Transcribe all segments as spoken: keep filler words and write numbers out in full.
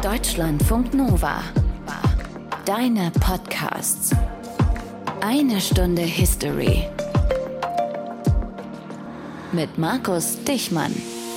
Deutschlandfunk Nova. Deine Podcasts. Eine Stunde History. Mit Markus Dichmann.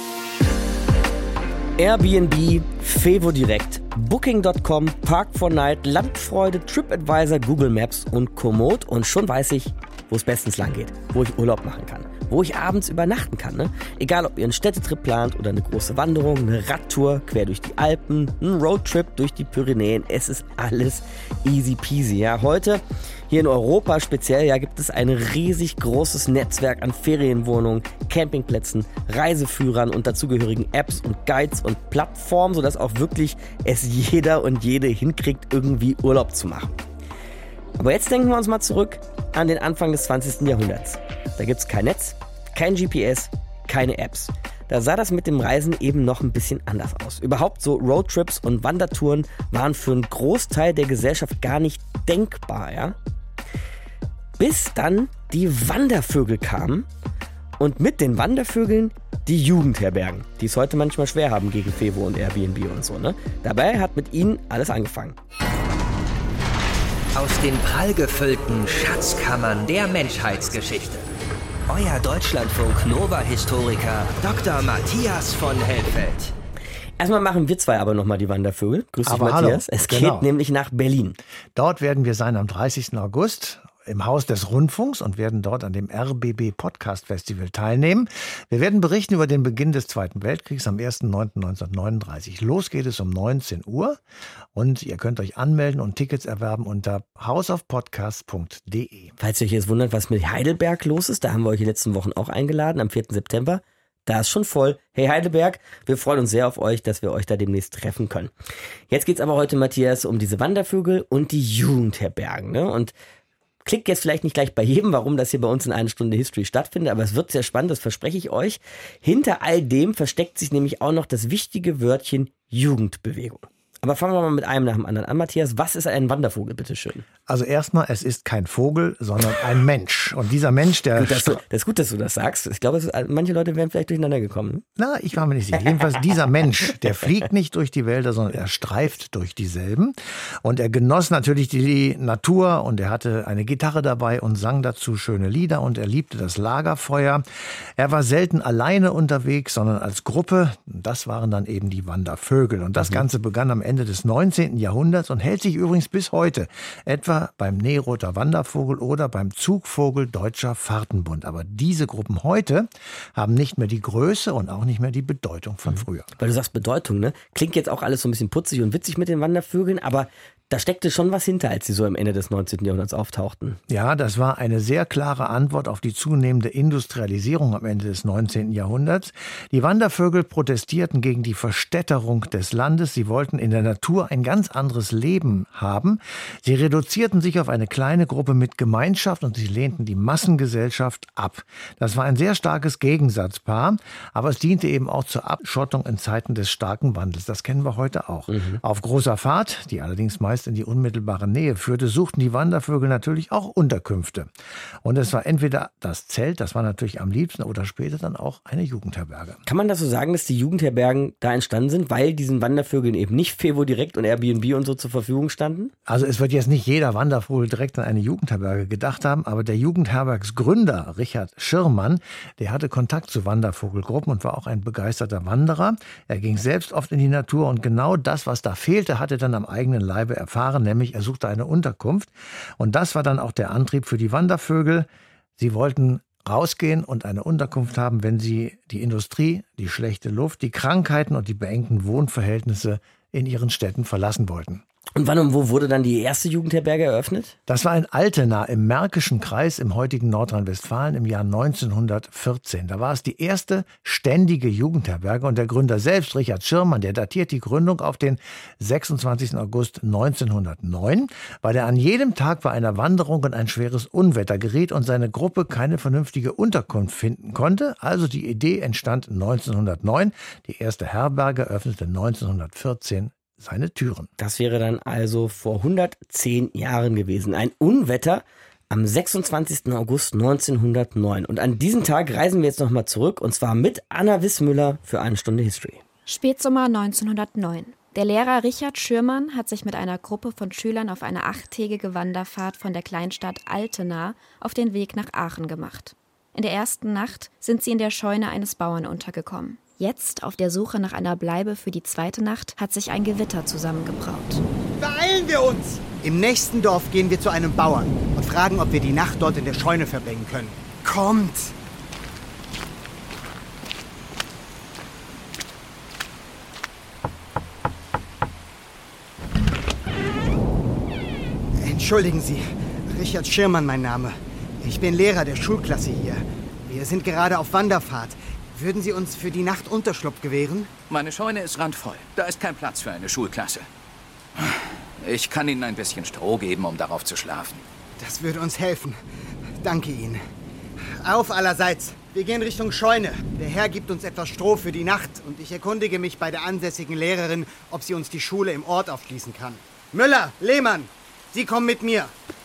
Airbnb, Fevo Direkt, Booking Punkt com, Park four Night, Landfreude, TripAdvisor, Google Maps und Komoot. Und schon weiß ich, wo es bestens lang geht, wo ich Urlaub machen kann, wo ich abends übernachten kann. Ne? Egal, ob ihr einen Städtetrip plant oder eine große Wanderung, eine Radtour quer durch die Alpen, einen Roadtrip durch die Pyrenäen. Es ist alles easy peasy. Ja? Heute hier in Europa speziell ja, gibt es ein riesig großes Netzwerk an Ferienwohnungen, Campingplätzen, Reiseführern und dazugehörigen Apps und Guides und Plattformen, sodass auch wirklich es jeder und jede hinkriegt, irgendwie Urlaub zu machen. Aber jetzt denken wir uns mal zurück an den Anfang des zwanzigsten Jahrhunderts. Da gibt es kein Netz, kein G P S, keine Apps. Da sah das mit dem Reisen eben noch ein bisschen anders aus. Überhaupt so Roadtrips und Wandertouren waren für einen Großteil der Gesellschaft gar nicht denkbar, ja? Bis dann die Wandervögel kamen und mit den Wandervögeln die Jugendherbergen, die es heute manchmal schwer haben gegen Fevo und Airbnb und so, ne? Dabei hat mit ihnen alles angefangen. Aus den prallgefüllten Schatzkammern der Menschheitsgeschichte. Euer Deutschlandfunk Nova-Historiker Doktor Matthias von Helfeld. Erstmal machen wir zwei aber nochmal die Wandervögel. Grüß dich, Matthias. Es geht genau. nämlich nach Berlin. Dort werden wir sein am dreißigsten August im Haus des Rundfunks und werden dort an dem R B B Podcast Festival teilnehmen. Wir werden berichten über den Beginn des Zweiten Weltkriegs am ersten neunten neunzehnhundertneununddreißig. Los geht es um neunzehn Uhr und ihr könnt euch anmelden und Tickets erwerben unter house of podcasts punkt de. Falls ihr euch jetzt wundert, was mit Heidelberg los ist, da haben wir euch die letzten Wochen auch eingeladen, am vierten September. Da ist schon voll. Hey Heidelberg, wir freuen uns sehr auf euch, dass wir euch da demnächst treffen können. Jetzt geht's aber heute, Matthias, um diese Wandervögel und die Jugendherbergen, ne? Und klickt jetzt vielleicht nicht gleich bei jedem, warum das hier bei uns in einer Stunde History stattfindet, aber es wird sehr spannend, das verspreche ich euch. Hinter all dem versteckt sich nämlich auch noch das wichtige Wörtchen Jugendbewegung. Aber fangen wir mal mit einem nach dem anderen an, Matthias. Was ist ein Wandervogel, bitteschön? Also erstmal, es ist kein Vogel, sondern ein Mensch. Und dieser Mensch, der... Gut, dass du, das ist gut, dass du das sagst. Ich glaube, manche Leute wären vielleicht durcheinander gekommen. Na, ich war mir nicht sicher. Jedenfalls dieser Mensch, der fliegt nicht durch die Wälder, sondern er streift durch dieselben. Und er genoss natürlich die Natur und er hatte eine Gitarre dabei und sang dazu schöne Lieder und er liebte das Lagerfeuer. Er war selten alleine unterwegs, sondern als Gruppe. Das waren dann eben die Wandervögel. Und das mhm. Ganze begann am Ende des neunzehnten Jahrhunderts und hält sich übrigens bis heute. Etwa beim Neroter Wandervogel oder beim Zugvogel Deutscher Fahrtenbund. Aber diese Gruppen heute haben nicht mehr die Größe und auch nicht mehr die Bedeutung von früher. Weil du sagst Bedeutung, ne? Klingt jetzt auch alles so ein bisschen putzig und witzig mit den Wandervögeln, aber da steckte schon was hinter, als sie so am Ende des neunzehnten Jahrhunderts auftauchten. Ja, das war eine sehr klare Antwort auf die zunehmende Industrialisierung am Ende des neunzehnten Jahrhunderts. Die Wandervögel protestierten gegen die Verstädterung des Landes. Sie wollten in der Natur ein ganz anderes Leben haben. Sie reduzierten sich auf eine kleine Gruppe mit Gemeinschaft und sie lehnten die Massengesellschaft ab. Das war ein sehr starkes Gegensatzpaar, aber es diente eben auch zur Abschottung in Zeiten des starken Wandels. Das kennen wir heute auch. Mhm. Auf großer Fahrt, die allerdings meist in die unmittelbare Nähe führte, suchten die Wandervögel natürlich auch Unterkünfte. Und es war entweder das Zelt, das war natürlich am liebsten, oder später dann auch eine Jugendherberge. Kann man das so sagen, dass die Jugendherbergen da entstanden sind, weil diesen Wandervögeln eben nicht Fevo Direkt und Airbnb und so zur Verfügung standen? Also es wird jetzt nicht jeder Wandervogel direkt an eine Jugendherberge gedacht haben, aber der Jugendherbergsgründer Richard Schirrmann, der hatte Kontakt zu Wandervogelgruppen und war auch ein begeisterter Wanderer. Er ging selbst oft in die Natur und genau das, was da fehlte, hatte dann am eigenen Leibe erfahren, nämlich er suchte eine Unterkunft. Und das war dann auch der Antrieb für die Wandervögel. Sie wollten rausgehen und eine Unterkunft haben, wenn sie die Industrie, die schlechte Luft, die Krankheiten und die beengten Wohnverhältnisse in ihren Städten verlassen wollten. Und wann und wo wurde dann die erste Jugendherberge eröffnet? Das war in Altena im Märkischen Kreis im heutigen Nordrhein-Westfalen im Jahr neunzehnhundertvierzehn. Da war es die erste ständige Jugendherberge und der Gründer selbst, Richard Schirrmann, der datiert die Gründung auf den sechsundzwanzigsten August neunzehnhundertneun, weil er an jedem Tag bei einer Wanderung in ein schweres Unwetter geriet und seine Gruppe keine vernünftige Unterkunft finden konnte. Also die Idee entstand neunzehnhundertneun. Die erste Herberge öffnete neunzehnhundertvierzehn seine Türen. Das wäre dann also vor hundertzehn Jahren gewesen. Ein Unwetter am sechsundzwanzigsten August neunzehnhundertneun. Und an diesen Tag reisen wir jetzt nochmal zurück, und zwar mit Anna Wissmüller für eine Stunde History. Spätsommer neunzehnhundertneun. Der Lehrer Richard Schürmann hat sich mit einer Gruppe von Schülern auf eine achttägige Wanderfahrt von der Kleinstadt Altena auf den Weg nach Aachen gemacht. In der ersten Nacht sind sie in der Scheune eines Bauern untergekommen. Jetzt, auf der Suche nach einer Bleibe für die zweite Nacht, hat sich ein Gewitter zusammengebraut. Beeilen wir uns! Im nächsten Dorf gehen wir zu einem Bauern und fragen, ob wir die Nacht dort in der Scheune verbringen können. Kommt! Entschuldigen Sie, Richard Schürmann mein Name. Ich bin Lehrer der Schulklasse hier. Wir sind gerade auf Wanderfahrt. Würden Sie uns für die Nacht Unterschlupf gewähren? Meine Scheune ist randvoll. Da ist kein Platz für eine Schulklasse. Ich kann Ihnen ein bisschen Stroh geben, um darauf zu schlafen. Das würde uns helfen. Danke Ihnen. Auf allerseits. Wir gehen Richtung Scheune. Der Herr gibt uns etwas Stroh für die Nacht und ich erkundige mich bei der ansässigen Lehrerin, ob sie uns die Schule im Ort aufschließen kann. Müller, Lehmann, Sie kommen mit mir.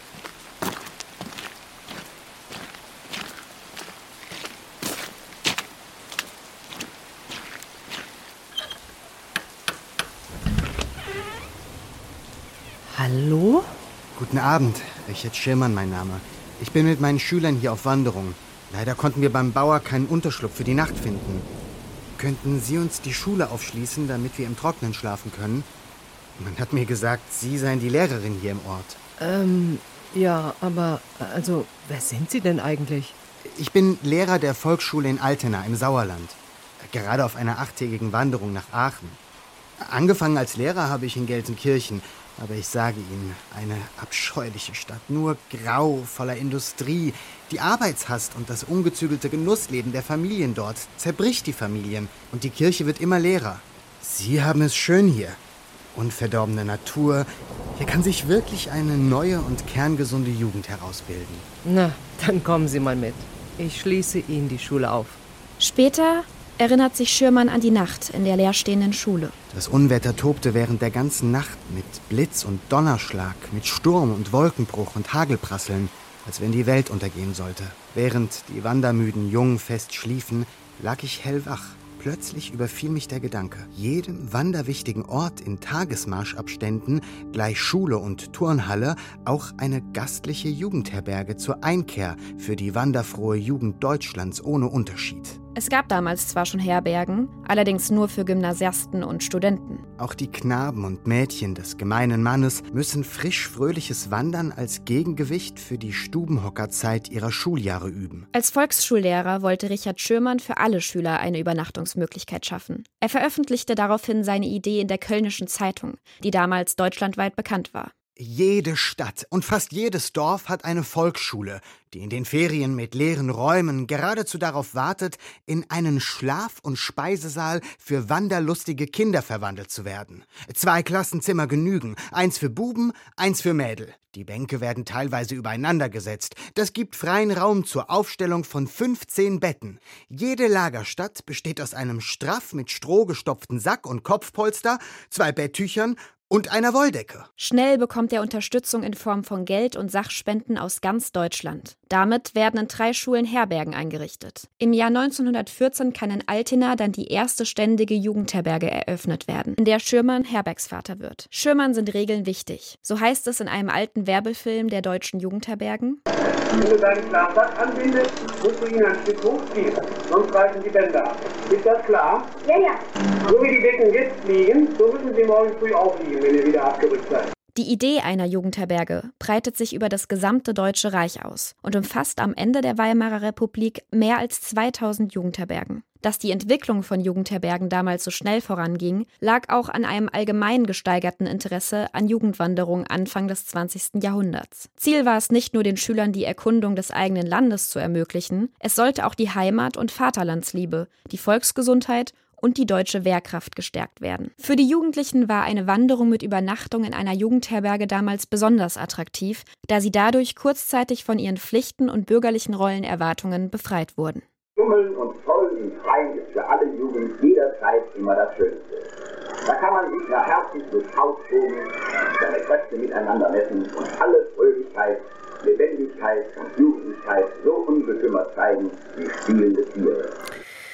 Hallo? Guten Abend, Richard Schürmann mein Name. Ich bin mit meinen Schülern hier auf Wanderung. Leider konnten wir beim Bauer keinen Unterschlupf für die Nacht finden. Könnten Sie uns die Schule aufschließen, damit wir im Trocknen schlafen können? Man hat mir gesagt, Sie seien die Lehrerin hier im Ort. Ähm, ja, aber, also, wer sind Sie denn eigentlich? Ich bin Lehrer der Volksschule in Altena im Sauerland. Gerade auf einer achttägigen Wanderung nach Aachen. Angefangen als Lehrer habe ich in Gelsenkirchen. Aber ich sage Ihnen, eine abscheuliche Stadt, nur grau, voller Industrie. Die Arbeitshast und das ungezügelte Genussleben der Familien dort zerbricht die Familien und die Kirche wird immer leerer. Sie haben es schön hier. Unverdorbene Natur. Hier kann sich wirklich eine neue und kerngesunde Jugend herausbilden. Na, dann kommen Sie mal mit. Ich schließe Ihnen die Schule auf. Später erinnert sich Schürmann an die Nacht in der leerstehenden Schule. Das Unwetter tobte während der ganzen Nacht mit Blitz und Donnerschlag, mit Sturm und Wolkenbruch und Hagelprasseln, als wenn die Welt untergehen sollte. Während die wandermüden Jungen fest schliefen, lag ich hellwach. Plötzlich überfiel mich der Gedanke, jedem wanderwichtigen Ort in Tagesmarschabständen, gleich Schule und Turnhalle, auch eine gastliche Jugendherberge zur Einkehr für die wanderfrohe Jugend Deutschlands ohne Unterschied. Es gab damals zwar schon Herbergen, allerdings nur für Gymnasiasten und Studenten. Auch die Knaben und Mädchen des gemeinen Mannes müssen frisch-fröhliches Wandern als Gegengewicht für die Stubenhockerzeit ihrer Schuljahre üben. Als Volksschullehrer wollte Richard Schürmann für alle Schüler eine Übernachtungsmöglichkeit schaffen. Er veröffentlichte daraufhin seine Idee in der Kölnischen Zeitung, die damals deutschlandweit bekannt war. Jede Stadt und fast jedes Dorf hat eine Volksschule, die in den Ferien mit leeren Räumen geradezu darauf wartet, in einen Schlaf- und Speisesaal für wanderlustige Kinder verwandelt zu werden. Zwei Klassenzimmer genügen, eins für Buben, eins für Mädel. Die Bänke werden teilweise übereinander gesetzt. Das gibt freien Raum zur Aufstellung von fünfzehn Betten. Jede Lagerstatt besteht aus einem straff mit Stroh gestopften Sack und Kopfpolster, zwei Betttüchern und einer Wolldecke. Schnell bekommt er Unterstützung in Form von Geld und Sachspenden aus ganz Deutschland. Damit werden in drei Schulen Herbergen eingerichtet. Im Jahr neunzehnhundertvierzehn kann in Altena dann die erste ständige Jugendherberge eröffnet werden, in der Schürmann Herbergsvater wird. Schürmann sind Regeln wichtig. So heißt es in einem alten Werbefilm der deutschen Jugendherbergen. Wenn du deinen klaren Sack anbindest, musst du ihn ein Stück hochziehen, sonst reißen die Bänder ab. Ist das klar? Ja, ja. So wie die Decken jetzt liegen, so müssen sie morgen früh auch liegen, wenn ihr wieder abgerückt seid. Die Idee einer Jugendherberge breitet sich über das gesamte Deutsche Reich aus und umfasst am Ende der Weimarer Republik mehr als zweitausend Jugendherbergen. Dass die Entwicklung von Jugendherbergen damals so schnell voranging, lag auch an einem allgemein gesteigerten Interesse an Jugendwanderung Anfang des zwanzigsten Jahrhunderts. Ziel war es nicht nur, den Schülern die Erkundung des eigenen Landes zu ermöglichen, es sollte auch die Heimat- und Vaterlandsliebe, die Volksgesundheit und die deutsche Wehrkraft gestärkt werden. Für die Jugendlichen war eine Wanderung mit Übernachtung in einer Jugendherberge damals besonders attraktiv, da sie dadurch kurzzeitig von ihren Pflichten und bürgerlichen Rollenerwartungen befreit wurden. Tummeln und Zoll im Freien ist für alle Jugend jederzeit immer das Schönste. Da kann man sich nach Herzenslust austoben, seine Kräfte miteinander messen und alle Fröhlichkeit, Lebendigkeit und Jugendlichkeit so unbekümmert zeigen wie spielende Tiere.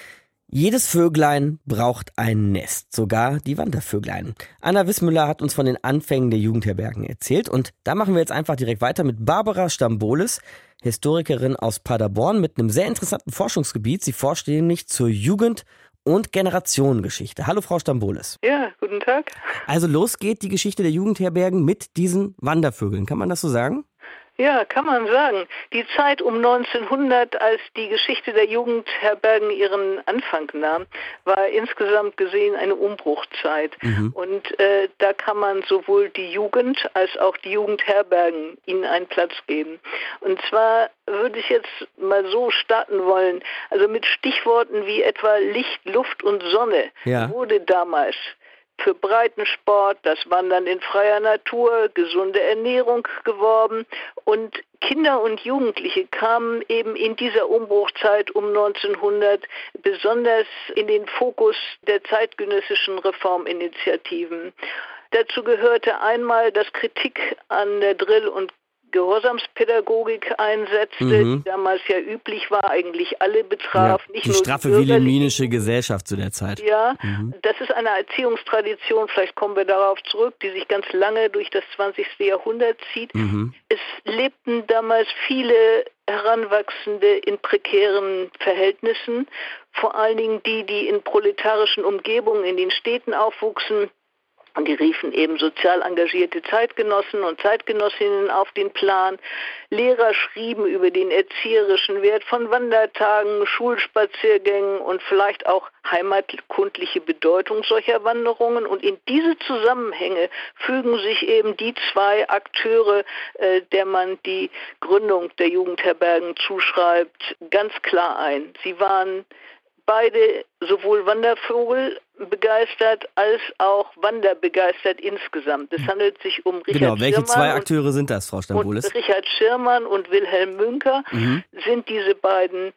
Jedes Vöglein braucht ein Nest, sogar die Wandervöglein. Anna Wissmüller hat uns von den Anfängen der Jugendherbergen erzählt und da machen wir jetzt einfach direkt weiter mit Barbara Stambolis, Historikerin aus Paderborn mit einem sehr interessanten Forschungsgebiet. Sie forscht nämlich zur Jugend- und Generationengeschichte. Hallo Frau Stambolis. Ja, guten Tag. Also los geht die Geschichte der Jugendherbergen mit diesen Wandervögeln. Kann man das so sagen? Ja, kann man sagen. Die Zeit um neunzehnhundert, als die Geschichte der Jugendherbergen ihren Anfang nahm, war insgesamt gesehen eine Umbruchzeit. Mhm. Und äh, da kann man sowohl die Jugend als auch die Jugendherbergen ihnen einen Platz geben. Und zwar würde ich jetzt mal so starten wollen, also mit Stichworten wie etwa Licht, Luft und Sonne ja. wurde damals für Breitensport, das Wandern in freier Natur, gesunde Ernährung geworben und Kinder und Jugendliche kamen eben in dieser Umbruchzeit um neunzehnhundert besonders in den Fokus der zeitgenössischen Reforminitiativen. Dazu gehörte einmal, dass Kritik an der Drill- und Gehorsamspädagogik einsetzte, mhm. die damals ja üblich war, eigentlich alle betraf. Ja, nicht die nur straffe wilhelminische Gesellschaft zu der Zeit. Ja, mhm. das ist eine Erziehungstradition, vielleicht kommen wir darauf zurück, die sich ganz lange durch das zwanzigste Jahrhundert zieht. Mhm. Es lebten damals viele Heranwachsende in prekären Verhältnissen, vor allen Dingen die, die in proletarischen Umgebungen in den Städten aufwuchsen. Und die riefen eben sozial engagierte Zeitgenossen und Zeitgenossinnen auf den Plan. Lehrer schrieben über den erzieherischen Wert von Wandertagen, Schulspaziergängen und vielleicht auch heimatkundliche Bedeutung solcher Wanderungen. Und in diese Zusammenhänge fügen sich eben die zwei Akteure, äh, der man die Gründung der Jugendherbergen zuschreibt, ganz klar ein. Sie waren beide sowohl Wandervogel begeistert als auch wanderbegeistert insgesamt. Es handelt sich um Richard Genau, welche Schirmann zwei Akteure sind das, Frau Stambolis? Und Richard Schirmann und Wilhelm Münker mhm. sind diese beiden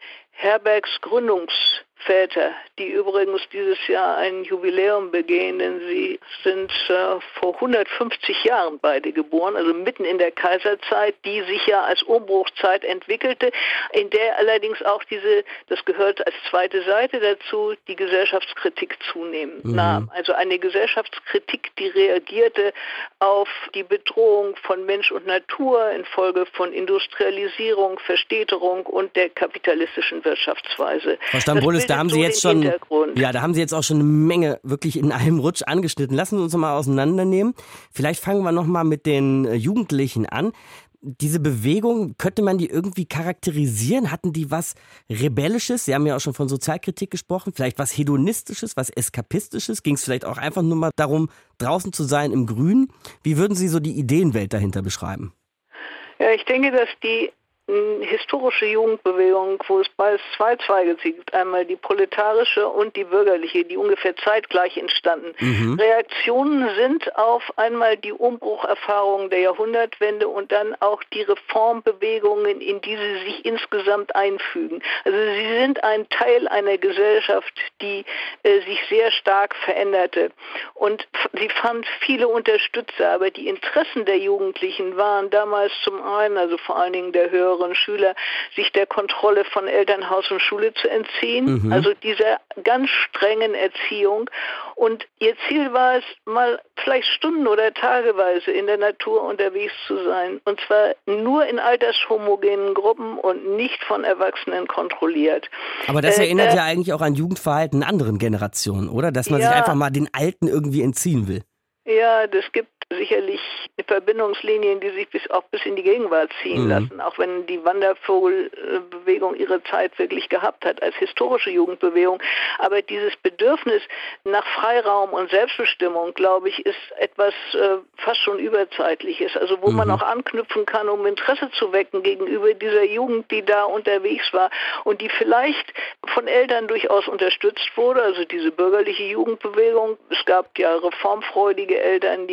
Herbergsgründungsväter, die übrigens dieses Jahr ein Jubiläum begehen, denn sie sind äh, vor hundertfünfzig Jahren beide geboren, also mitten in der Kaiserzeit, die sich ja als Umbruchzeit entwickelte, in der allerdings auch diese, das gehört als zweite Seite dazu, die Gesellschaftskritik zunehmend mhm. nahm. Also eine Gesellschaftskritik, die reagierte auf die Bedrohung von Mensch und Natur infolge von Industrialisierung, Verstädterung und der kapitalistischen Wirtschaftsweise. Frau Stambolis, da haben Sie jetzt schon, ja, da haben Sie jetzt auch schon eine Menge wirklich in einem Rutsch angeschnitten. Lassen Sie uns mal auseinandernehmen. Vielleicht fangen wir noch mal mit den Jugendlichen an. Diese Bewegung, könnte man die irgendwie charakterisieren? Hatten die was Rebellisches? Sie haben ja auch schon von Sozialkritik gesprochen. Vielleicht was Hedonistisches, was Eskapistisches? Ging es vielleicht auch einfach nur mal darum, draußen zu sein im Grünen? Wie würden Sie so die Ideenwelt dahinter beschreiben? Ja, ich denke, dass die historische Jugendbewegung, wo es bald zwei Zweige gibt, einmal die proletarische und die bürgerliche, die ungefähr zeitgleich entstanden. Mhm. Reaktionen sind auf einmal die Umbrucherfahrungen der Jahrhundertwende und dann auch die Reformbewegungen, in die sie sich insgesamt einfügen. Also sie sind ein Teil einer Gesellschaft, die äh, sich sehr stark veränderte. Und sie fand viele Unterstützer, aber die Interessen der Jugendlichen waren damals zum einen, also vor allen Dingen der höheren Schüler, sich der Kontrolle von Elternhaus und Schule zu entziehen, mhm. also dieser ganz strengen Erziehung. Und ihr Ziel war es, mal vielleicht Stunden oder tageweise in der Natur unterwegs zu sein. Und zwar nur in altershomogenen Gruppen und nicht von Erwachsenen kontrolliert. Aber das äh, erinnert äh, ja eigentlich auch an Jugendverhalten anderen Generationen, oder? Dass man ja, sich einfach mal den Alten irgendwie entziehen will. Ja, das gibt sicherlich Verbindungslinien, die sich bis auch bis in die Gegenwart ziehen mhm. lassen, auch wenn die Wandervogelbewegung ihre Zeit wirklich gehabt hat als historische Jugendbewegung. Aber dieses Bedürfnis nach Freiraum und Selbstbestimmung, glaube ich, ist etwas äh, fast schon Überzeitliches, also wo mhm. man auch anknüpfen kann, um Interesse zu wecken gegenüber dieser Jugend, die da unterwegs war und die vielleicht von Eltern durchaus unterstützt wurde, also diese bürgerliche Jugendbewegung. Es gab ja reformfreudige Eltern, die meinten,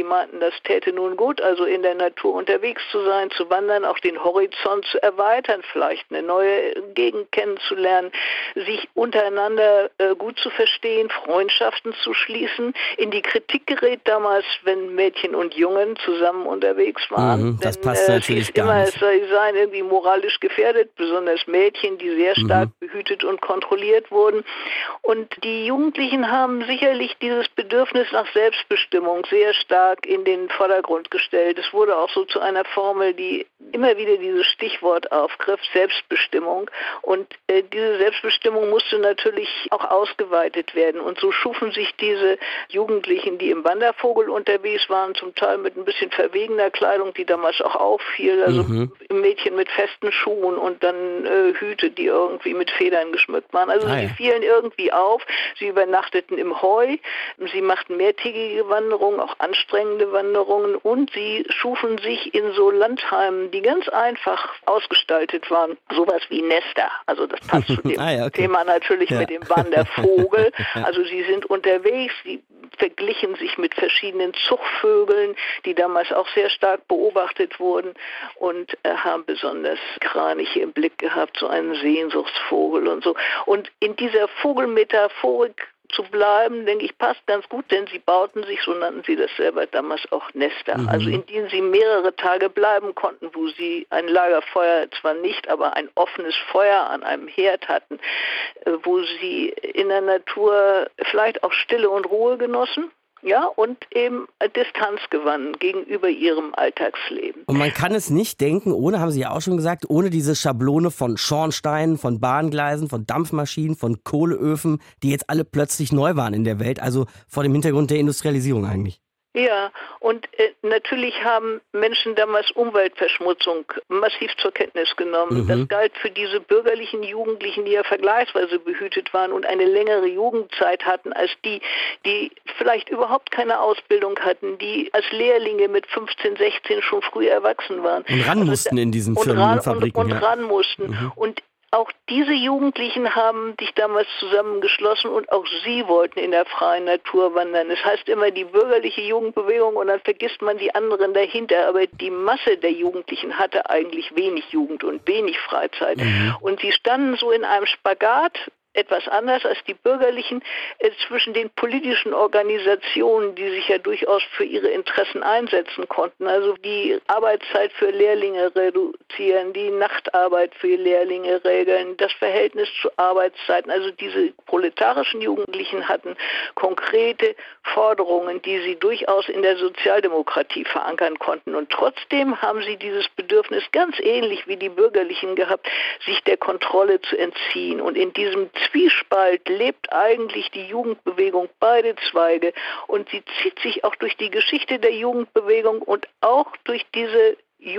das täte nun gut, also in der Natur unterwegs zu sein, zu wandern, auch den Horizont zu erweitern, vielleicht eine neue Gegend kennenzulernen, sich untereinander äh, gut zu verstehen, Freundschaften zu schließen. In die Kritik gerät damals, wenn Mädchen und Jungen zusammen unterwegs waren. Mhm, das Denn, passt äh, natürlich es hieß gar immer, nicht. es sei, seien irgendwie moralisch gefährdet, besonders Mädchen, die sehr stark mhm. behütet und kontrolliert wurden. Und die Jugendlichen haben sicherlich dieses Bedürfnis nach Selbstbestimmung sehr stark in den Vordergrund gestellt. Es wurde auch so zu einer Formel, die immer wieder dieses Stichwort aufgriff, Selbstbestimmung. Und äh, diese Selbstbestimmung musste natürlich auch ausgeweitet werden. Und so schufen sich diese Jugendlichen, die im Wandervogel unterwegs waren, zum Teil mit ein bisschen verwegener Kleidung, die damals auch auffiel, also mhm. Mädchen mit festen Schuhen und dann äh, Hüte, die irgendwie mit Federn geschmückt waren. Also ah, sie ja. fielen irgendwie auf, sie übernachteten im Heu, sie machten mehrtägige Wanderungen, auch anstrengende Wanderungen und sie schufen sich in so Landheimen, die ganz einfach ausgestaltet waren. Sowas wie Nester, also das passt zu dem ah, ja, okay. Thema natürlich ja. mit dem Wandervogel. Also sie sind unterwegs, sie verglichen sich mit verschiedenen Zuchtvögeln, die damals auch sehr stark beobachtet wurden und äh, haben besonders Kraniche im Blick gehabt, so einen Sehnsuchtsvogel und so. Und in dieser Vogelmetaphorik zu bleiben, denke ich, passt ganz gut, denn sie bauten sich, so nannten sie das selber damals auch Nester, mhm. also in denen sie mehrere Tage bleiben konnten, wo sie ein Lagerfeuer zwar nicht, aber ein offenes Feuer an einem Herd hatten, wo sie in der Natur vielleicht auch Stille und Ruhe genossen. Ja, und eben Distanz gewannen gegenüber ihrem Alltagsleben. Und man kann es nicht denken, ohne, haben Sie ja auch schon gesagt, ohne diese Schablone von Schornsteinen, von Bahngleisen, von Dampfmaschinen, von Kohleöfen, die jetzt alle plötzlich neu waren in der Welt, also vor dem Hintergrund der Industrialisierung eigentlich. Ja, und äh, natürlich haben Menschen damals Umweltverschmutzung massiv zur Kenntnis genommen. Mhm. Das galt für diese bürgerlichen Jugendlichen, die ja vergleichsweise behütet waren und eine längere Jugendzeit hatten als die, die vielleicht überhaupt keine Ausbildung hatten, die als Lehrlinge mit fünfzehn, sechzehn schon früh erwachsen waren. Und ran also, mussten in diesen und Firmen ran, und Fabriken. Und, und ja. ran mussten. Mhm. Und auch diese Jugendlichen haben sich damals zusammengeschlossen und auch sie wollten in der freien Natur wandern. Es heißt immer die bürgerliche Jugendbewegung und dann vergisst man die anderen dahinter. Aber die Masse der Jugendlichen hatte eigentlich wenig Jugend und wenig Freizeit. Mhm. Und sie standen so in einem Spagat, etwas anders als die Bürgerlichen, äh, zwischen den politischen Organisationen, die sich ja durchaus für ihre Interessen einsetzen konnten. Also die Arbeitszeit für Lehrlinge reduzieren, die Nachtarbeit für Lehrlinge regeln, das Verhältnis zu Arbeitszeiten. Also diese proletarischen Jugendlichen hatten konkrete Forderungen, die sie durchaus in der Sozialdemokratie verankern konnten. Und trotzdem haben sie dieses Bedürfnis, ganz ähnlich wie die Bürgerlichen gehabt, sich der Kontrolle zu entziehen. Und in diesem Zwiespalt lebt eigentlich die Jugendbewegung, beide Zweige, und sie zieht sich auch durch die Geschichte der Jugendbewegung und auch durch diese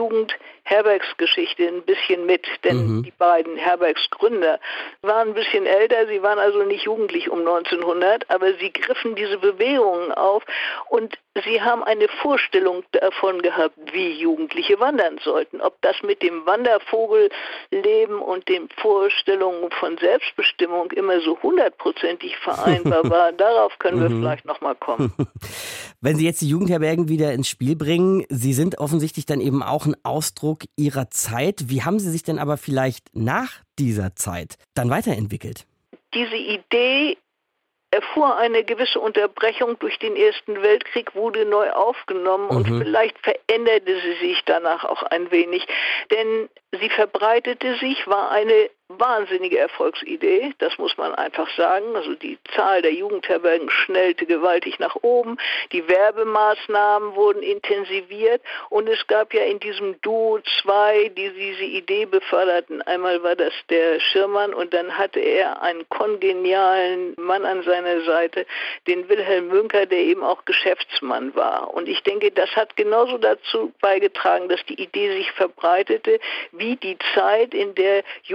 Jugendherbergsgeschichte ein bisschen mit, denn mhm. die beiden Herbergsgründer waren ein bisschen älter, sie waren also nicht jugendlich um neunzehnhundert, aber sie griffen diese Bewegungen auf und sie haben eine Vorstellung davon gehabt, wie Jugendliche wandern sollten. Ob das mit dem Wandervogelleben und den Vorstellungen von Selbstbestimmung immer so hundertprozentig vereinbar war, darauf können wir mhm. vielleicht nochmal kommen. Wenn Sie jetzt die Jugendherbergen wieder ins Spiel bringen, Sie sind offensichtlich dann eben auch ein Ausdruck Ihrer Zeit. Wie haben Sie sich denn aber vielleicht nach dieser Zeit dann weiterentwickelt? Diese Idee erfuhr eine gewisse Unterbrechung durch den Ersten Weltkrieg, wurde neu aufgenommen mhm. und vielleicht veränderte sie sich danach auch ein wenig. Denn sie verbreitete sich, war eine wahnsinnige Erfolgsidee, das muss man einfach sagen. Also die Zahl der Jugendherbergen schnellte gewaltig nach oben, die Werbemaßnahmen wurden intensiviert und es gab ja in diesem Duo zwei, die diese Idee beförderten. Einmal war das der Schirmann und dann hatte er einen kongenialen Mann an seiner Seite, den Wilhelm Münker, der eben auch Geschäftsmann war. Und ich denke, das hat genauso dazu beigetragen, dass die Idee sich verbreitete, wie die Zeit, in der Jugendliche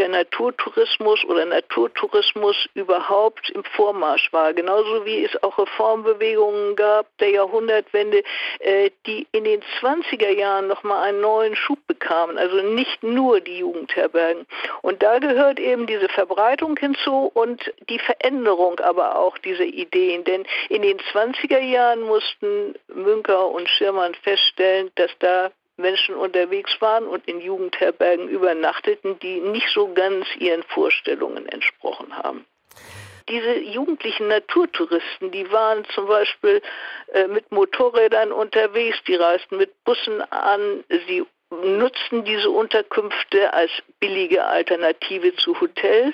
jugendlicher Naturtourismus oder Naturtourismus überhaupt im Vormarsch war. Genauso wie es auch Reformbewegungen gab der Jahrhundertwende, äh, die in den zwanziger Jahren nochmal einen neuen Schub bekamen. Also nicht nur die Jugendherbergen. Und da gehört eben diese Verbreitung hinzu und die Veränderung aber auch dieser Ideen. Denn in den zwanziger Jahren mussten Münker und Schirmann feststellen, dass da Menschen unterwegs waren und in Jugendherbergen übernachteten, die nicht so ganz ihren Vorstellungen entsprochen haben. Diese jugendlichen Naturtouristen, die waren zum Beispiel äh, mit Motorrädern unterwegs, die reisten mit Bussen an, sie nutzten diese Unterkünfte als billige Alternative zu Hotels.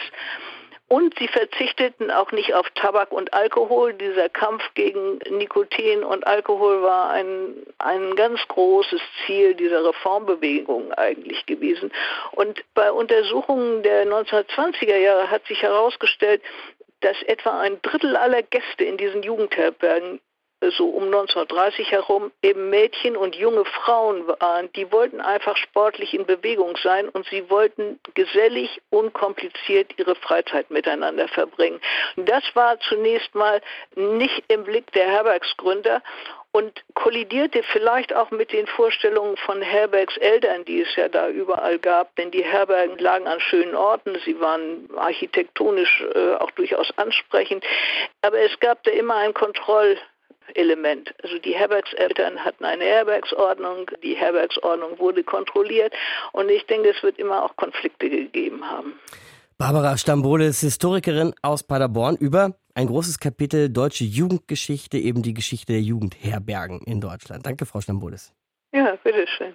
Und sie verzichteten auch nicht auf Tabak und Alkohol. Dieser Kampf gegen Nikotin und Alkohol war ein, ein ganz großes Ziel dieser Reformbewegung eigentlich gewesen. Und bei Untersuchungen der neunzehnhundertzwanziger Jahre hat sich herausgestellt, dass etwa ein Drittel aller Gäste in diesen Jugendherbergen so um neunzehnhundertdreißig herum eben Mädchen und junge Frauen waren. Die wollten einfach sportlich in Bewegung sein und sie wollten gesellig, unkompliziert ihre Freizeit miteinander verbringen. Und das war zunächst mal nicht im Blick der Herbergsgründer und kollidierte vielleicht auch mit den Vorstellungen von Herbergseltern, die es ja da überall gab, denn die Herbergen lagen an schönen Orten, sie waren architektonisch äh, auch durchaus ansprechend, aber es gab da immer ein Kontroll Element. Also die Herbergseltern hatten eine Herbergsordnung, die Herbergsordnung wurde kontrolliert und ich denke, es wird immer auch Konflikte gegeben haben. Barbara Stambolis, Historikerin aus Paderborn, über ein großes Kapitel deutsche Jugendgeschichte, eben die Geschichte der Jugendherbergen in Deutschland. Danke, Frau Stambolis. Ja, bitteschön.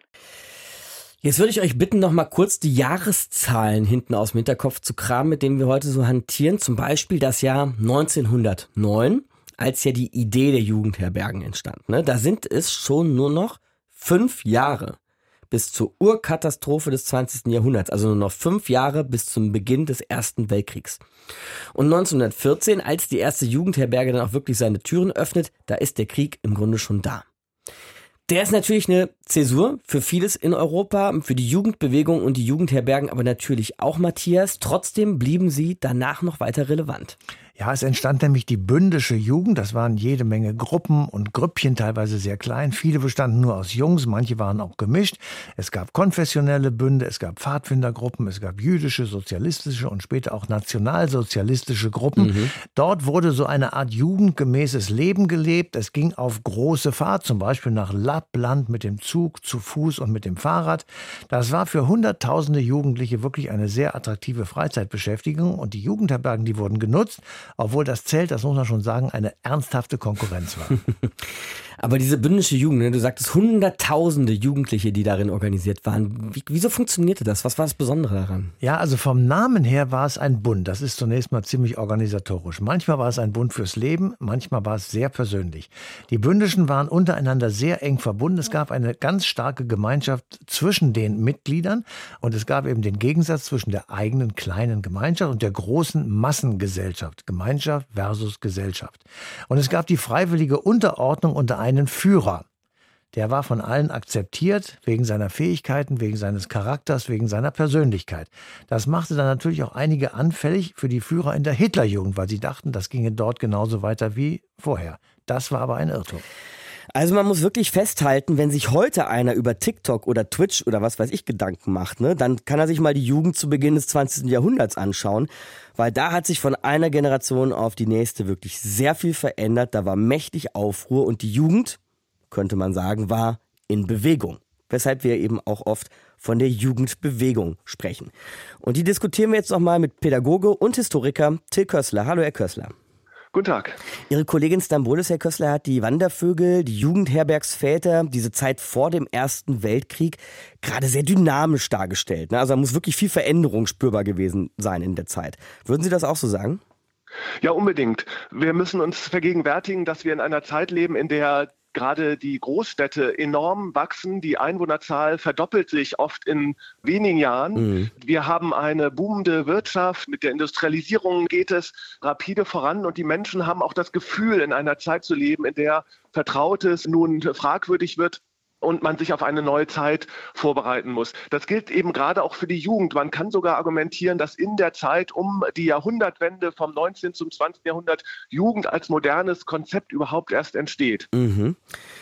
Jetzt würde ich euch bitten, noch mal kurz die Jahreszahlen hinten aus dem Hinterkopf zu kramen, mit denen wir heute so hantieren. Zum Beispiel das Jahr neunzehnhundertneun. Als ja die Idee der Jugendherbergen entstand. Ne? Da sind es schon nur noch fünf Jahre bis zur Urkatastrophe des zwanzigsten Jahrhunderts. Also nur noch fünf Jahre bis zum Beginn des Ersten Weltkriegs. Und neunzehnhundertvierzehn, als die erste Jugendherberge dann auch wirklich seine Türen öffnet, da ist der Krieg im Grunde schon da. Der ist natürlich eine Zäsur für vieles in Europa, für die Jugendbewegung und die Jugendherbergen, aber natürlich auch, Matthias. Trotzdem blieben sie danach noch weiter relevant. Ja, es entstand nämlich die bündische Jugend. Das waren jede Menge Gruppen und Grüppchen, teilweise sehr klein. Viele bestanden nur aus Jungs, manche waren auch gemischt. Es gab konfessionelle Bünde, es gab Pfadfindergruppen, es gab jüdische, sozialistische und später auch nationalsozialistische Gruppen. Mhm. Dort wurde so eine Art jugendgemäßes Leben gelebt. Es ging auf große Fahrt, zum Beispiel nach Lappland mit dem Zug, zu Fuß und mit dem Fahrrad. Das war für hunderttausende Jugendliche wirklich eine sehr attraktive Freizeitbeschäftigung. Und die Jugendherbergen, die wurden genutzt, obwohl das Zelt, das muss man schon sagen, eine ernsthafte Konkurrenz war. Aber diese bündische Jugend, du sagtest hunderttausende Jugendliche, die darin organisiert waren. Wie, wieso funktionierte das? Was war das Besondere daran? Ja, also vom Namen her war es ein Bund. Das ist zunächst mal ziemlich organisatorisch. Manchmal war es ein Bund fürs Leben, manchmal war es sehr persönlich. Die Bündischen waren untereinander sehr eng verbunden. Es gab eine ganz starke Gemeinschaft zwischen den Mitgliedern und es gab eben den Gegensatz zwischen der eigenen kleinen Gemeinschaft und der großen Massengesellschaft. Gemeinschaft versus Gesellschaft. Und es gab die freiwillige Unterordnung unter einen Führer. Der war von allen akzeptiert, wegen seiner Fähigkeiten, wegen seines Charakters, wegen seiner Persönlichkeit. Das machte dann natürlich auch einige anfällig für die Führer in der Hitlerjugend, weil sie dachten, das ginge dort genauso weiter wie vorher. Das war aber ein Irrtum. Also man muss wirklich festhalten, wenn sich heute einer über TikTok oder Twitch oder was weiß ich Gedanken macht, ne, dann kann er sich mal die Jugend zu Beginn des zwanzigsten Jahrhunderts anschauen, weil da hat sich von einer Generation auf die nächste wirklich sehr viel verändert. Da war mächtig Aufruhr und die Jugend, könnte man sagen, war in Bewegung. Weshalb wir eben auch oft von der Jugendbewegung sprechen. Und die diskutieren wir jetzt nochmal mit Pädagoge und Historiker Till Kössler. Hallo, Herr Kössler. Guten Tag. Ihre Kollegin Stambolis, Herr Kössler, hat die Wandervögel, die Jugendherbergsväter, diese Zeit vor dem Ersten Weltkrieg gerade sehr dynamisch dargestellt. Also da muss wirklich viel Veränderung spürbar gewesen sein in der Zeit. Würden Sie das auch so sagen? Ja, unbedingt. Wir müssen uns vergegenwärtigen, dass wir in einer Zeit leben, in der gerade die Großstädte enorm wachsen. Die Einwohnerzahl verdoppelt sich oft in wenigen Jahren. Mhm. Wir haben eine boomende Wirtschaft. Mit der Industrialisierung geht es rapide voran. Und die Menschen haben auch das Gefühl, in einer Zeit zu leben, in der Vertrautes nun fragwürdig wird. und man sich auf eine neue Zeit vorbereiten muss. Das gilt eben gerade auch für die Jugend. Man kann sogar argumentieren, dass in der Zeit um die Jahrhundertwende vom neunzehnten zum zwanzigsten Jahrhundert Jugend als modernes Konzept überhaupt erst entsteht. Mhm.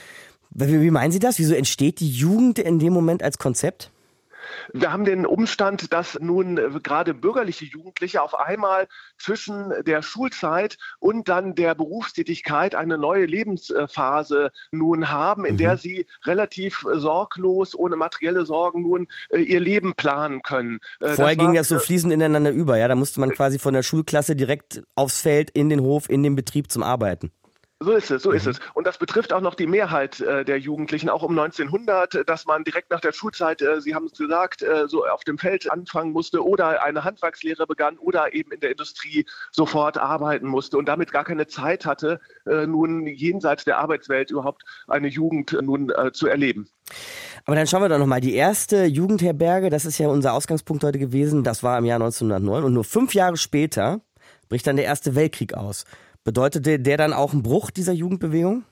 Wie meinen Sie das? Wieso entsteht die Jugend in dem Moment als Konzept? Wir haben den Umstand, dass nun gerade bürgerliche Jugendliche auf einmal zwischen der Schulzeit und dann der Berufstätigkeit eine neue Lebensphase nun haben, in mhm. der sie relativ sorglos, ohne materielle Sorgen nun ihr Leben planen können. Vorher das ging das so fließend ineinander über, ja? Da musste man quasi von der Schulklasse direkt aufs Feld, in den Hof, in den Betrieb zum Arbeiten. So ist es, so ist es. Und das betrifft auch noch die Mehrheit äh, der Jugendlichen, auch um neunzehnhundert, dass man direkt nach der Schulzeit, äh, Sie haben es gesagt, äh, so auf dem Feld anfangen musste oder eine Handwerkslehre begann oder eben in der Industrie sofort arbeiten musste und damit gar keine Zeit hatte, äh, nun jenseits der Arbeitswelt überhaupt eine Jugend äh, nun äh, zu erleben. Aber dann schauen wir doch nochmal, die erste Jugendherberge, das ist ja unser Ausgangspunkt heute gewesen, das war im Jahr neunzehnhundertneun und nur fünf Jahre später bricht dann der Erste Weltkrieg aus. Bedeutete der dann auch einen Bruch dieser Jugendbewegung?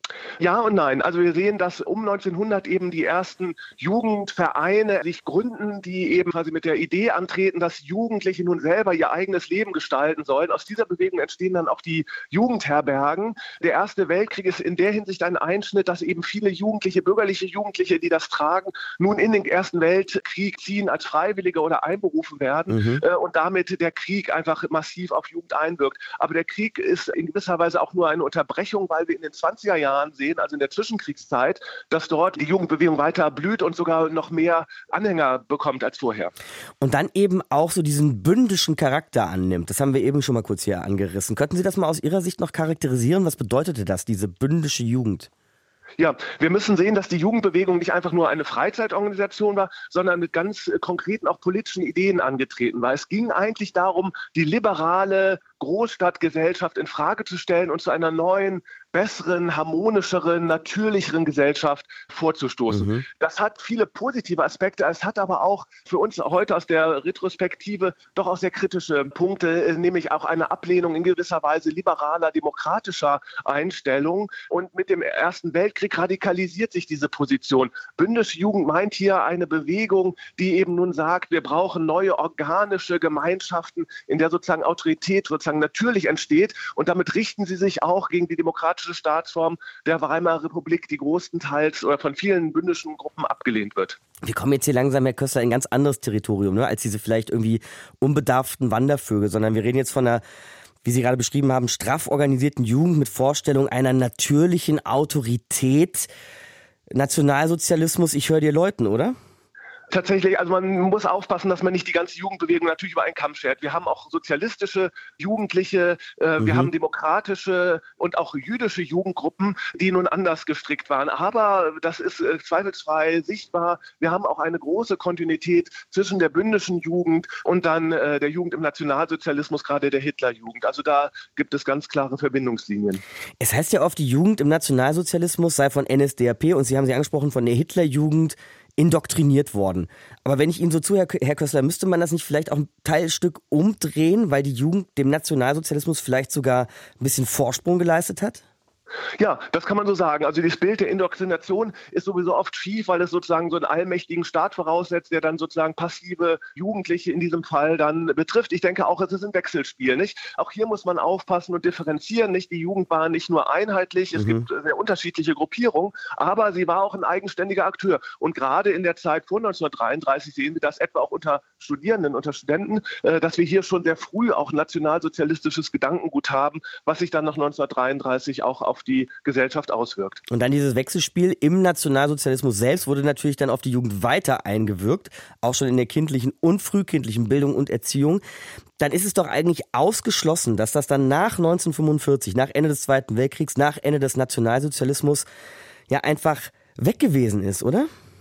Ja und nein. Also wir sehen, dass um neunzehnhundert eben die ersten Jugendvereine sich gründen, die eben quasi mit der Idee antreten, dass Jugendliche nun selber ihr eigenes Leben gestalten sollen. Aus dieser Bewegung entstehen dann auch die Jugendherbergen. Der Erste Weltkrieg ist in der Hinsicht ein Einschnitt, dass eben viele Jugendliche, bürgerliche Jugendliche, die das tragen, nun in den Ersten Weltkrieg ziehen, als Freiwillige oder einberufen werden mhm. äh, und damit der Krieg einfach massiv auf Jugend einwirkt. Aber der Krieg ist in gewisser Weise auch nur eine Unterbrechung, weil wir in den zwanziger Jahren sehen, also in der Zwischenkriegszeit, dass dort die Jugendbewegung weiter blüht und sogar noch mehr Anhänger bekommt als vorher. Und dann eben auch so diesen bündischen Charakter annimmt. Das haben wir eben schon mal kurz hier angerissen. Könnten Sie das mal aus Ihrer Sicht noch charakterisieren? Was bedeutete das, diese bündische Jugend? Ja, wir müssen sehen, dass die Jugendbewegung nicht einfach nur eine Freizeitorganisation war, sondern mit ganz konkreten, auch politischen Ideen angetreten war. Es ging eigentlich darum, die liberale Großstadtgesellschaft in Frage zu stellen und zu einer neuen, besseren, harmonischeren, natürlicheren Gesellschaft vorzustoßen. Mhm. Das hat viele positive Aspekte, es hat aber auch für uns heute aus der Retrospektive doch auch sehr kritische Punkte, nämlich auch eine Ablehnung in gewisser Weise liberaler, demokratischer Einstellung. Und mit dem Ersten Weltkrieg radikalisiert sich diese Position. Bündische Jugend meint hier eine Bewegung, die eben nun sagt, wir brauchen neue organische Gemeinschaften, in der sozusagen Autorität sozusagen natürlich entsteht. Und damit richten sie sich auch gegen die demokratische Staatsform der Weimarer Republik, die großenteils oder von vielen bündischen Gruppen abgelehnt wird. Wir kommen jetzt hier langsam, Herr Köster, in ein ganz anderes Territorium, ne, als diese vielleicht irgendwie unbedarften Wandervögel, sondern wir reden jetzt von einer, wie Sie gerade beschrieben haben, straff organisierten Jugend mit Vorstellung einer natürlichen Autorität. Nationalsozialismus, ich höre dir läuten, oder? Tatsächlich, also man muss aufpassen, dass man nicht die ganze Jugendbewegung natürlich über einen Kamm schert. Wir haben auch sozialistische Jugendliche, äh, mhm. wir haben demokratische und auch jüdische Jugendgruppen, die nun anders gestrickt waren. Aber das ist äh, zweifelsfrei sichtbar. Wir haben auch eine große Kontinuität zwischen der bündischen Jugend und dann äh, der Jugend im Nationalsozialismus, gerade der Hitlerjugend. Also da gibt es ganz klare Verbindungslinien. Es heißt ja oft, die Jugend im Nationalsozialismus sei von N S D A P und Sie haben sie angesprochen, von der Hitlerjugend indoktriniert worden. Aber wenn ich Ihnen so zuhöre, Herr Köstler, müsste man das nicht vielleicht auch ein Teilstück umdrehen, weil die Jugend dem Nationalsozialismus vielleicht sogar ein bisschen Vorsprung geleistet hat? Ja, das kann man so sagen. Also das Bild der Indoktrination ist sowieso oft schief, weil es sozusagen so einen allmächtigen Staat voraussetzt, der dann sozusagen passive Jugendliche in diesem Fall dann betrifft. Ich denke auch, es ist ein Wechselspiel, nicht? Auch hier muss man aufpassen und differenzieren, nicht? Die Jugend war nicht nur einheitlich, es mhm. gibt sehr unterschiedliche Gruppierungen, aber sie war auch ein eigenständiger Akteur. Und gerade in der Zeit vor neunzehnhundertdreiunddreißig sehen wir das etwa auch unter Studierenden, unter Studenten, dass wir hier schon sehr früh auch nationalsozialistisches Gedankengut haben, was sich dann nach neunzehnhundertdreiunddreißig auch auf die Gesellschaft auswirkt. Und dann dieses Wechselspiel im Nationalsozialismus selbst wurde natürlich dann auf die Jugend weiter eingewirkt, auch schon in der kindlichen und frühkindlichen Bildung und Erziehung. Dann ist es doch eigentlich ausgeschlossen, dass das dann nach neunzehnhundertfünfundvierzig, nach Ende des Zweiten Weltkriegs, nach Ende des Nationalsozialismus ja einfach weg gewesen ist, oder?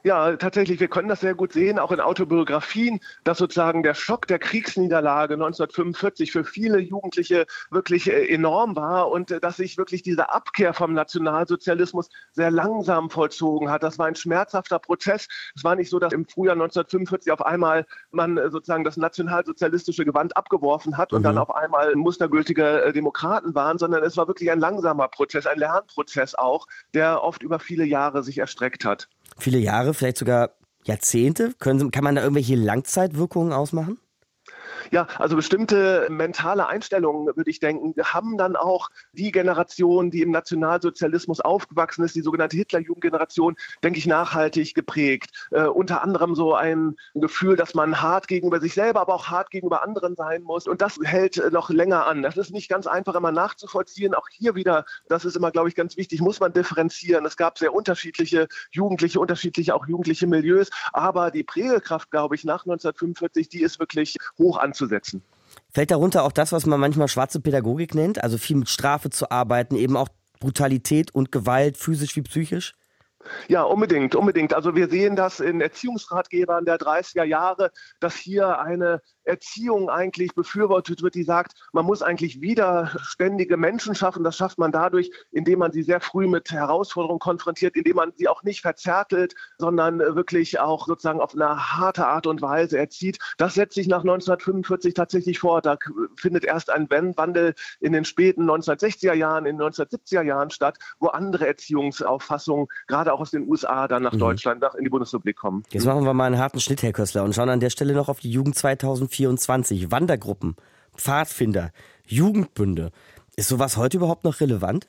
Ja, tatsächlich, wir können das sehr gut sehen, auch in Autobiografien, dass sozusagen der Schock der Kriegsniederlage neunzehnhundertfünfundvierzig für viele Jugendliche wirklich enorm war und dass sich wirklich diese Abkehr vom Nationalsozialismus sehr langsam vollzogen hat. Das war ein schmerzhafter Prozess. Es war nicht so, dass im Frühjahr neunzehnhundertfünfundvierzig auf einmal man sozusagen das nationalsozialistische Gewand abgeworfen hat und mhm. dann auf einmal mustergültige Demokraten waren, sondern es war wirklich ein langsamer Prozess, ein Lernprozess auch, der oft über viele Jahre sich erstreckt hat. Viele Jahre, vielleicht sogar Jahrzehnte? Können, kann man da irgendwelche Langzeitwirkungen ausmachen? Ja, also bestimmte mentale Einstellungen, würde ich denken, haben dann auch die Generation, die im Nationalsozialismus aufgewachsen ist, die sogenannte Hitlerjugendgeneration, denke ich, nachhaltig geprägt. Äh, unter anderem so ein Gefühl, dass man hart gegenüber sich selber, aber auch hart gegenüber anderen sein muss. Und das hält noch länger an. Das ist nicht ganz einfach immer nachzuvollziehen. Auch hier wieder, das ist immer, glaube ich, ganz wichtig, muss man differenzieren. Es gab sehr unterschiedliche Jugendliche, unterschiedliche auch jugendliche Milieus. Aber die Prägekraft, glaube ich, nach neunzehnhundertfünfundvierzig, die ist wirklich hoch anzusetzen. Fällt darunter auch das, was man manchmal schwarze Pädagogik nennt, also viel mit Strafe zu arbeiten, eben auch Brutalität und Gewalt, physisch wie psychisch? Ja, unbedingt, unbedingt. Also wir sehen das in Erziehungsratgebern der dreißiger Jahre, dass hier eine Erziehung eigentlich befürwortet wird, die sagt, man muss eigentlich widerständige Menschen schaffen. Das schafft man dadurch, indem man sie sehr früh mit Herausforderungen konfrontiert, indem man sie auch nicht verzärtelt, sondern wirklich auch sozusagen auf eine harte Art und Weise erzieht. Das setzt sich nach neunzehnhundertfünfundvierzig tatsächlich fort. Da findet erst ein Wandel in den späten neunzehnhundertsechziger Jahren, in den neunzehnhundertsiebziger Jahren statt, wo andere Erziehungsauffassungen, gerade auch aus den U S A, dann nach mhm. Deutschland, nach in die Bundesrepublik kommen. Jetzt machen wir mal einen harten Schnitt, Herr Kössler, und schauen an der Stelle noch auf die Jugend zweitausendvierundzwanzig. Wandergruppen, Pfadfinder, Jugendbünde. Ist sowas heute überhaupt noch relevant?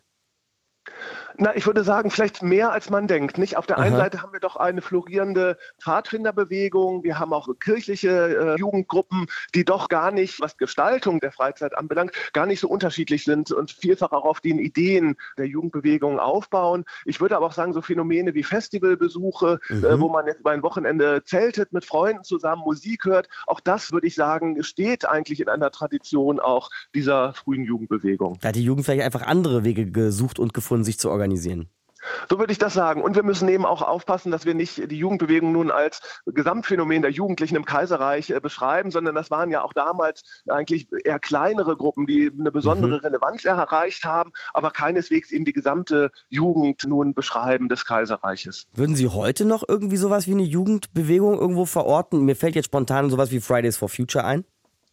Na, ich würde sagen, vielleicht mehr als man denkt. Nicht? Auf der Aha. einen Seite haben wir doch eine florierende Pfadfinderbewegung. Wir haben auch kirchliche äh, Jugendgruppen, die doch gar nicht, was Gestaltung der Freizeit anbelangt, gar nicht so unterschiedlich sind und vielfach auch auf den Ideen der Jugendbewegung aufbauen. Ich würde aber auch sagen, so Phänomene wie Festivalbesuche, mhm. äh, wo man jetzt über ein Wochenende zeltet, mit Freunden zusammen Musik hört, auch das, würde ich sagen, steht eigentlich in einer Tradition auch dieser frühen Jugendbewegung. Da hat die Jugend vielleicht einfach andere Wege gesucht und gefunden, sich zu organisieren. So würde ich das sagen. Und wir müssen eben auch aufpassen, dass wir nicht die Jugendbewegung nun als Gesamtphänomen der Jugendlichen im Kaiserreich äh, beschreiben, sondern das waren ja auch damals eigentlich eher kleinere Gruppen, die eine besondere mhm. Relevanz erreicht haben, aber keineswegs eben die gesamte Jugend nun beschreiben des Kaiserreiches. Würden Sie heute noch irgendwie sowas wie eine Jugendbewegung irgendwo verorten? Mir fällt jetzt spontan sowas wie Fridays for Future ein.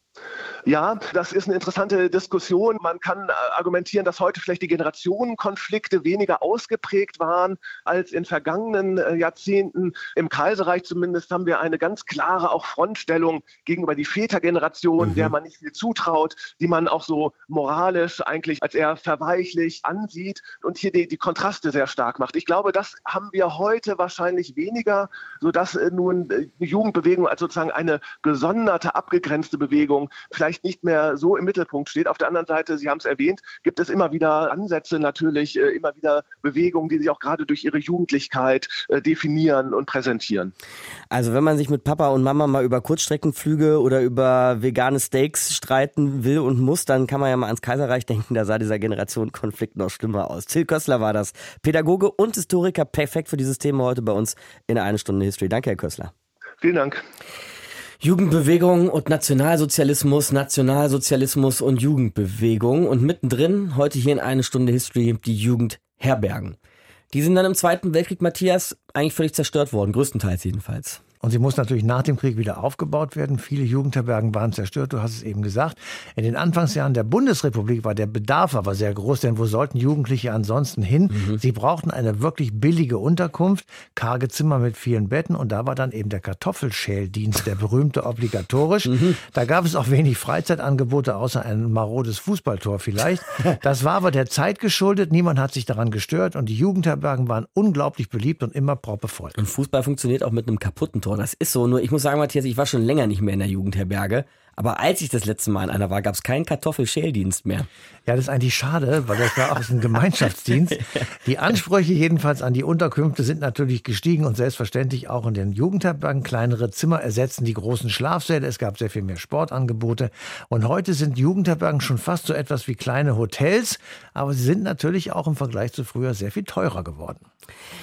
Ja, das ist eine interessante Diskussion. Man kann argumentieren, dass heute vielleicht die Generationenkonflikte weniger ausgeprägt waren als in vergangenen Jahrzehnten. Im Kaiserreich zumindest haben wir eine ganz klare auch Frontstellung gegenüber die Vätergeneration, mhm. der man nicht viel zutraut, die man auch so moralisch eigentlich als eher verweichlich ansieht und hier die, die Kontraste sehr stark macht. Ich glaube, das haben wir heute wahrscheinlich weniger, sodass nun die Jugendbewegung als sozusagen eine gesonderte, abgegrenzte Bewegung vielleicht nicht mehr so im Mittelpunkt steht. Auf der anderen Seite, Sie haben es erwähnt, gibt es immer wieder Ansätze natürlich, äh, immer wieder Bewegungen, die sich auch gerade durch ihre Jugendlichkeit äh, definieren und präsentieren. Also wenn man sich mit Papa und Mama mal über Kurzstreckenflüge oder über vegane Steaks streiten will und muss, dann kann man ja mal ans Kaiserreich denken, da sah dieser Generationenkonflikt noch schlimmer aus. Till Kössler war das, Pädagoge und Historiker, perfekt für dieses Thema heute bei uns in einer Stunde History. Danke, Herr Kössler. Vielen Dank. Jugendbewegung und Nationalsozialismus, Nationalsozialismus und Jugendbewegung. Und mittendrin, heute hier in eine Stunde History, die Jugendherbergen. Die sind dann im Zweiten Weltkrieg, Matthias, eigentlich völlig zerstört worden, größtenteils jedenfalls. Und sie muss natürlich nach dem Krieg wieder aufgebaut werden. Viele Jugendherbergen waren zerstört, du hast es eben gesagt. In den Anfangsjahren der Bundesrepublik war der Bedarf aber sehr groß, denn wo sollten Jugendliche ansonsten hin? Mhm. Sie brauchten eine wirklich billige Unterkunft, karge Zimmer mit vielen Betten und da war dann eben der Kartoffelschäldienst, der berühmte, obligatorisch. Mhm. Da gab es auch wenig Freizeitangebote, außer ein marodes Fußballtor vielleicht. Das war aber der Zeit geschuldet, niemand hat sich daran gestört und die Jugendherbergen waren unglaublich beliebt und immer proppevoll. Und Fußball funktioniert auch mit einem kaputten Tor. Das ist so, nur ich muss sagen, Matthias, ich war schon länger nicht mehr in der Jugendherberge. Aber als ich das letzte Mal in einer war, gab es keinen Kartoffelschäldienst mehr. Ja, das ist eigentlich schade, weil das war auch ein Gemeinschaftsdienst. Die Ansprüche jedenfalls an die Unterkünfte sind natürlich gestiegen und selbstverständlich auch in den Jugendherbergen. Kleinere Zimmer ersetzen die großen Schlafsäle. Es gab sehr viel mehr Sportangebote. Und heute sind Jugendherbergen schon fast so etwas wie kleine Hotels. Aber sie sind natürlich auch im Vergleich zu früher sehr viel teurer geworden.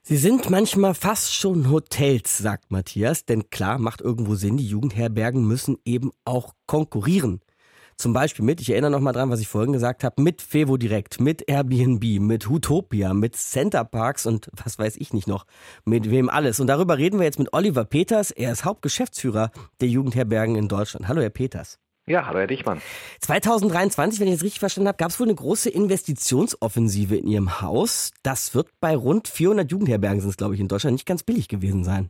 Sie sind manchmal fast schon Hotels, sagt Matthias, denn klar, macht irgendwo Sinn, die Jugendherbergen müssen eben auch konkurrieren. Zum Beispiel mit, ich erinnere noch mal dran, was ich vorhin gesagt habe, mit Fevo Direkt, mit Airbnb, mit Hootopia, mit Center Parks und was weiß ich nicht noch, mit wem alles. Und darüber reden wir jetzt mit Oliver Peters. Er ist Hauptgeschäftsführer der Jugendherbergen in Deutschland. Hallo, Herr Peters. Ja, hallo Herr Dichmann. zwanzig dreiundzwanzig, wenn ich es richtig verstanden habe, gab es wohl eine große Investitionsoffensive in Ihrem Haus. Das wird bei rund vierhundert Jugendherbergen, sind es glaube ich, in Deutschland nicht ganz billig gewesen sein.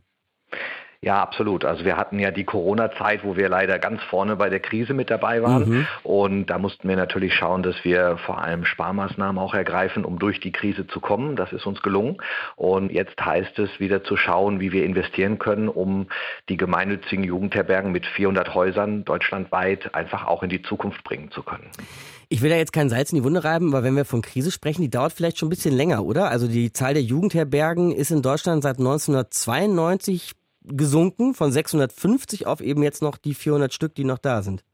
Ja, absolut. Also wir hatten ja die Corona-Zeit, wo wir leider ganz vorne bei der Krise mit dabei waren. Mhm. Und da mussten wir natürlich schauen, dass wir vor allem Sparmaßnahmen auch ergreifen, um durch die Krise zu kommen. Das ist uns gelungen. Und jetzt heißt es wieder zu schauen, wie wir investieren können, um die gemeinnützigen Jugendherbergen mit vierhundert Häusern deutschlandweit einfach auch in die Zukunft bringen zu können. Ich will da jetzt kein Salz in die Wunde reiben, aber wenn wir von Krise sprechen, die dauert vielleicht schon ein bisschen länger, oder? Also die Zahl der Jugendherbergen ist in Deutschland seit neunzehnhundertzweiundneunzig gesunken, von sechshundertfünfzig auf eben jetzt noch die vierhundert Stück, die noch da sind.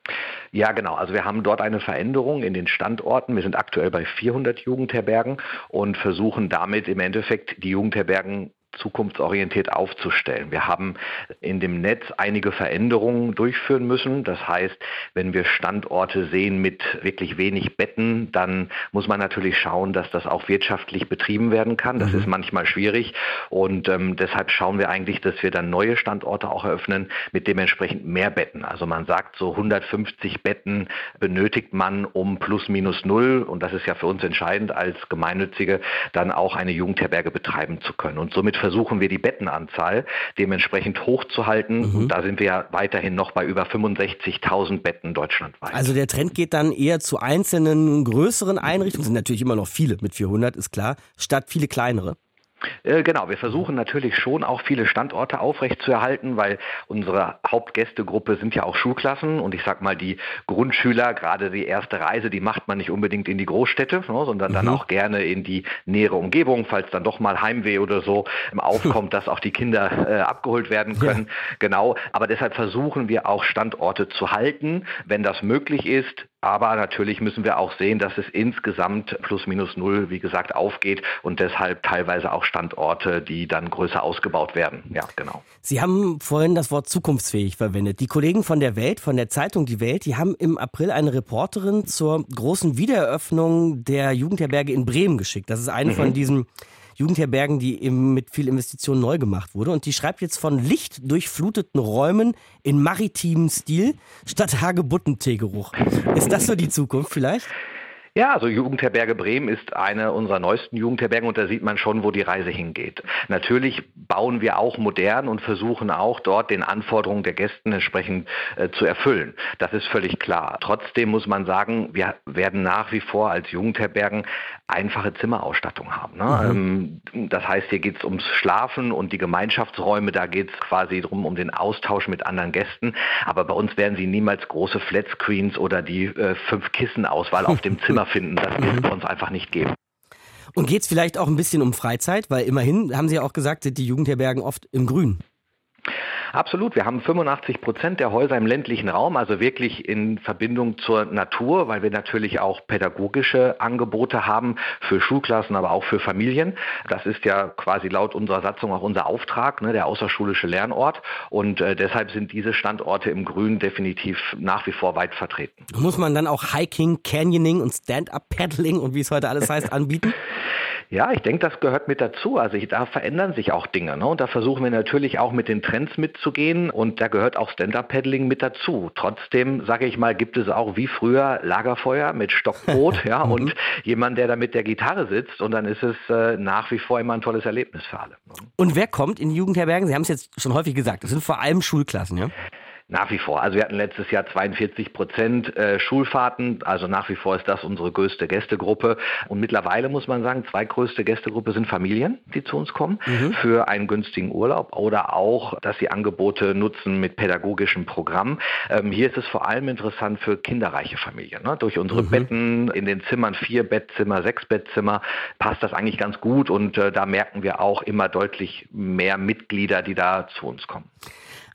Ja, genau. Also wir haben dort eine Veränderung in den Standorten. Wir sind aktuell bei vierhundert Jugendherbergen und versuchen damit im Endeffekt die Jugendherbergen zukunftsorientiert aufzustellen. Wir haben in dem Netz einige Veränderungen durchführen müssen. Das heißt, wenn wir Standorte sehen mit wirklich wenig Betten, dann muss man natürlich schauen, dass das auch wirtschaftlich betrieben werden kann. Das mhm. ist manchmal schwierig und ähm, deshalb schauen wir eigentlich, dass wir dann neue Standorte auch eröffnen mit dementsprechend mehr Betten. Also man sagt, so hundertfünfzig Betten benötigt man, um plus minus null, und das ist ja für uns entscheidend als Gemeinnützige, dann auch eine Jugendherberge betreiben zu können. Und somit versuchen wir die Bettenanzahl dementsprechend hochzuhalten. Mhm. Und da sind wir ja weiterhin noch bei über fünfundsechzigtausend Betten deutschlandweit. Also der Trend geht dann eher zu einzelnen größeren Einrichtungen, sind natürlich immer noch viele mit vierhundert, ist klar, statt viele kleinere. Genau, wir versuchen natürlich schon auch viele Standorte aufrechtzuerhalten, weil unsere Hauptgästegruppe sind ja auch Schulklassen und ich sag mal, die Grundschüler, gerade die erste Reise, die macht man nicht unbedingt in die Großstädte, ne, sondern mhm. dann auch gerne in die nähere Umgebung, falls dann doch mal Heimweh oder so aufkommt, dass auch die Kinder äh, abgeholt werden können. Ja. Genau, aber deshalb versuchen wir auch Standorte zu halten, wenn das möglich ist. Aber natürlich müssen wir auch sehen, dass es insgesamt plus minus null, wie gesagt, aufgeht und deshalb teilweise auch Standorte, die dann größer ausgebaut werden. Ja, genau. Sie haben vorhin das Wort zukunftsfähig verwendet. Die Kollegen von der Welt, von der Zeitung Die Welt, die haben im April eine Reporterin zur großen Wiedereröffnung der Jugendherberge in Bremen geschickt. Das ist eine mhm. von diesen Jugendherbergen, die eben mit viel Investition neu gemacht wurde. Und die schreibt jetzt von lichtdurchfluteten Räumen in maritimem Stil statt Hagebuttenteegeruch. Ist das so die Zukunft vielleicht? Ja, also Jugendherberge Bremen ist eine unserer neuesten Jugendherbergen und da sieht man schon, wo die Reise hingeht. Natürlich bauen wir auch modern und versuchen auch dort den Anforderungen der Gäste entsprechend äh, zu erfüllen. Das ist völlig klar. Trotzdem muss man sagen, wir werden nach wie vor als Jugendherbergen einfache Zimmerausstattung haben. Ne? Mhm. Ähm, das heißt, hier geht es ums Schlafen und die Gemeinschaftsräume, da geht es quasi drum um den Austausch mit anderen Gästen. Aber bei uns werden Sie niemals große Flatscreens oder die äh, fünf Kissenauswahl auf dem Zimmer finden. Das wird es uns einfach nicht geben. Und geht es vielleicht auch ein bisschen um Freizeit? Weil immerhin, haben Sie ja auch gesagt, sind die Jugendherbergen oft im Grün. Absolut. Wir haben fünfundachtzig Prozent der Häuser im ländlichen Raum, also wirklich in Verbindung zur Natur, weil wir natürlich auch pädagogische Angebote haben für Schulklassen, aber auch für Familien. Das ist ja quasi laut unserer Satzung auch unser Auftrag, ne, der außerschulische Lernort. Und äh, deshalb sind diese Standorte im Grün definitiv nach wie vor weit vertreten. Muss man dann auch Hiking, Canyoning und Stand-Up-Paddling und wie es heute alles heißt, anbieten? Ja, ich denke, das gehört mit dazu. Also da verändern sich auch Dinge. Ne? Und da versuchen wir natürlich auch mit den Trends mitzugehen. Und da gehört auch Stand-Up-Paddling mit dazu. Trotzdem, sage ich mal, gibt es auch wie früher Lagerfeuer mit Stockbrot ja, und jemand, der da mit der Gitarre sitzt. Und dann ist es äh, nach wie vor immer ein tolles Erlebnis für alle. Und wer kommt in die Jugendherbergen? Sie haben es jetzt schon häufig gesagt. Das sind vor allem Schulklassen, ja? Nach wie vor. Also wir hatten letztes Jahr zweiundvierzig Prozent äh, Schulfahrten. Also nach wie vor ist das unsere größte Gästegruppe. Und mittlerweile muss man sagen, zweitgrößte Gästegruppe sind Familien, die zu uns kommen mhm. für einen günstigen Urlaub oder auch, dass sie Angebote nutzen mit pädagogischem Programm. Ähm, hier ist es vor allem interessant für kinderreiche Familien. Ne? Durch unsere mhm. Betten in den Zimmern, vier Bettzimmer, sechs Bettzimmer, passt das eigentlich ganz gut. Und äh, da merken wir auch immer deutlich mehr Mitglieder, die da zu uns kommen.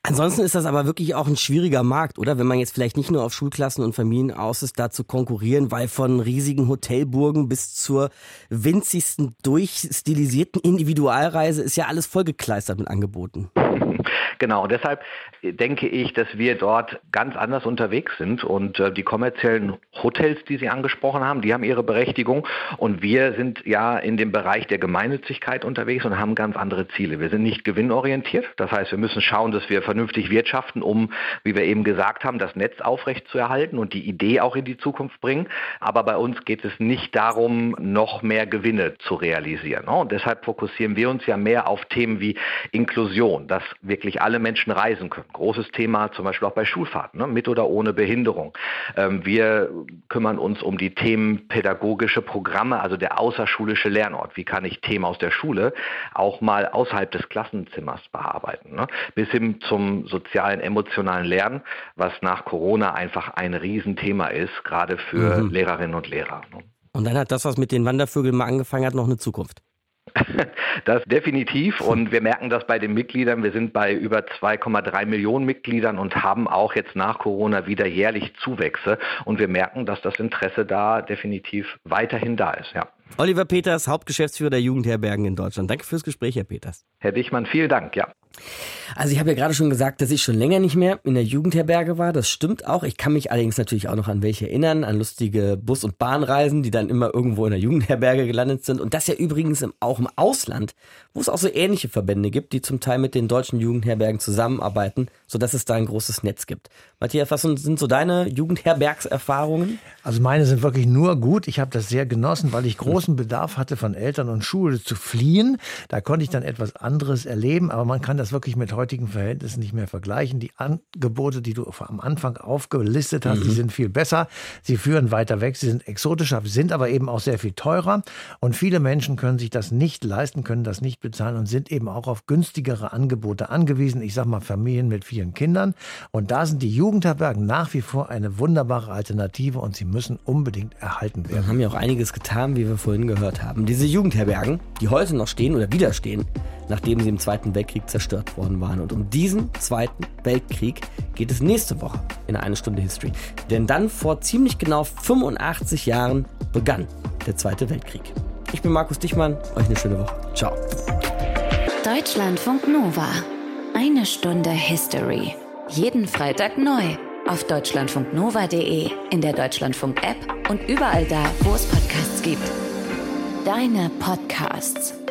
Ansonsten ist das aber wirklich auch ein schwieriger Markt, oder? Wenn man jetzt vielleicht nicht nur auf Schulklassen und Familien aus ist, da zu konkurrieren, weil von riesigen Hotelburgen bis zur winzigsten durchstilisierten Individualreise ist ja alles vollgekleistert mit Angeboten. Genau, und deshalb denke ich, dass wir dort ganz anders unterwegs sind und äh, die kommerziellen Hotels, die Sie angesprochen haben, die haben ihre Berechtigung und wir sind ja in dem Bereich der Gemeinnützigkeit unterwegs und haben ganz andere Ziele. Wir sind nicht gewinnorientiert, das heißt, wir müssen schauen, dass wir vernünftig wirtschaften, um, wie wir eben gesagt haben, das Netz aufrechtzuerhalten und die Idee auch in die Zukunft bringen, aber bei uns geht es nicht darum, noch mehr Gewinne zu realisieren. Und deshalb fokussieren wir uns ja mehr auf Themen wie Inklusion, dass wirklich alle Menschen reisen können. Großes Thema zum Beispiel auch bei Schulfahrten, ne? Mit oder ohne Behinderung. Ähm, wir kümmern uns um die Themen pädagogische Programme, also der außerschulische Lernort. Wie kann ich Themen aus der Schule auch mal außerhalb des Klassenzimmers bearbeiten? Ne? Bis hin zum sozialen, emotionalen Lernen, was nach Corona einfach ein Riesenthema ist, gerade für mhm. Lehrerinnen und Lehrer. Ne? Und dann hat das, was mit den Wandervögeln mal angefangen hat, noch eine Zukunft. Das definitiv und wir merken das bei den Mitgliedern. Wir sind bei über zwei Komma drei Millionen Mitgliedern und haben auch jetzt nach Corona wieder jährlich Zuwächse und wir merken, dass das Interesse da definitiv weiterhin da ist. Ja. Oliver Peters, Hauptgeschäftsführer der Jugendherbergen in Deutschland. Danke fürs Gespräch, Herr Peters. Herr Dichmann, vielen Dank, ja. Also ich habe ja gerade schon gesagt, dass ich schon länger nicht mehr in der Jugendherberge war. Das stimmt auch. Ich kann mich allerdings natürlich auch noch an welche erinnern, an lustige Bus- und Bahnreisen, die dann immer irgendwo in der Jugendherberge gelandet sind. Und das ja übrigens auch im Ausland, wo es auch so ähnliche Verbände gibt, die zum Teil mit den deutschen Jugendherbergen zusammenarbeiten, sodass es da ein großes Netz gibt. Matthias, was sind so deine Jugendherbergserfahrungen? Also meine sind wirklich nur gut. Ich habe das sehr genossen, weil ich großen Bedarf hatte, von Eltern und Schule zu fliehen. Da konnte ich dann etwas anderes erleben, aber man kann das wirklich mit heutigen Verhältnissen nicht mehr vergleichen. Die Angebote, die du am Anfang aufgelistet hast, mhm. die sind viel besser. Sie führen weiter weg, sie sind exotischer, sind aber eben auch sehr viel teurer. Und viele Menschen können sich das nicht leisten, können das nicht bezahlen und sind eben auch auf günstigere Angebote angewiesen. Ich sag mal Familien mit vielen Kindern. Und da sind die Jugendherbergen nach wie vor eine wunderbare Alternative und sie müssen unbedingt erhalten werden. Wir haben ja auch einiges getan, wie wir vorhin gehört haben. Diese Jugendherbergen, die heute noch stehen oder wieder stehen, nachdem sie im Zweiten Weltkrieg zerstört worden waren. Und um diesen Zweiten Weltkrieg geht es nächste Woche in Eine Stunde History. Denn dann vor ziemlich genau fünfundachtzig Jahren begann der Zweite Weltkrieg. Ich bin Markus Dichmann, euch eine schöne Woche. Ciao. Deutschlandfunk Nova. Eine Stunde History. Jeden Freitag neu. Auf deutschlandfunknova punkt de, in der Deutschlandfunk-App und überall da, wo es Podcasts gibt. Deine Podcasts.